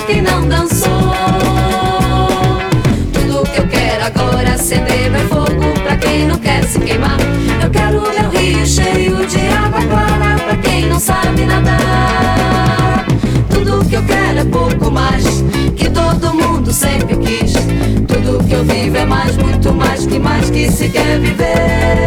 quem não dançou. Tudo que eu quero agora é acender meu fogo pra quem não quer se queimar. Eu quero meu rio cheio de água clara pra quem não sabe nadar. Tudo que eu quero é pouco mais que todo mundo sempre quis. Tudo que eu vivo é mais, muito mais que se quer viver.